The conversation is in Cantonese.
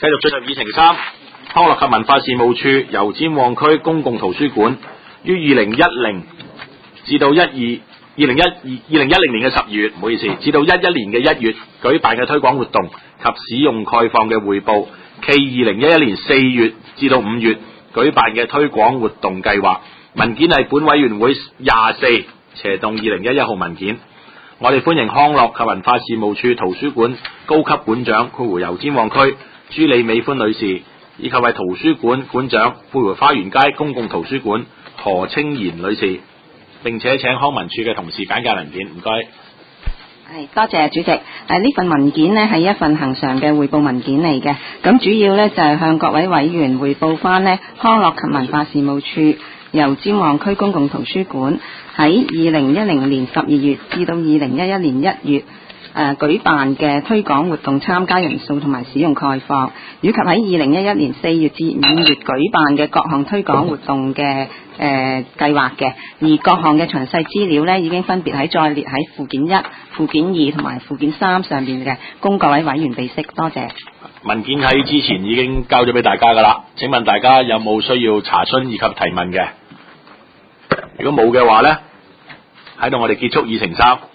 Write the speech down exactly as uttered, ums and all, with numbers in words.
繼續進入議程三，康樂及文化事務處油尖旺區公共圖書館於二零一零至到一二二零一二二零一零年嘅十月，唔好意思，至到一一年嘅一月舉辦嘅推廣活動及使用概況嘅匯報，暨二零一一年四月至到五月舉辦嘅推廣活動計劃。文件係本委員會廿四斜洞二零一一號文件。我哋歡迎康樂及文化事務處圖書館高級館長括弧油尖旺區朱李美歡女士，以及為圖書館館長括弧花園街公共圖書館何清賢女士，並且請康文署嘅同事簡介文件。唔該。 係，多謝主席。誒、啊、呢份文件呢係一份恆常嘅匯報文件嚟嘅，咁主要呢就係、是、向各位委員匯報翻呢康樂及文化事務處油尖旺區公共圖書館喺二零一零年十二月至到二零一一年一月誒、呃、舉辦嘅推廣活動參加人數同埋使用概況，以及喺二零一一年四月至五月舉辦嘅各項推廣活動嘅誒計劃嘅，而各項嘅詳細資料呢已經分別喺再列喺附件一、附件二同埋附件三上邊嘅，供各位委員備悉。多謝。 文件喺之前已經交咗俾大家噶啦，請問大家有冇需要查詢以及提問嘅？如果冇嘅話呢，喺度我哋結束議程三。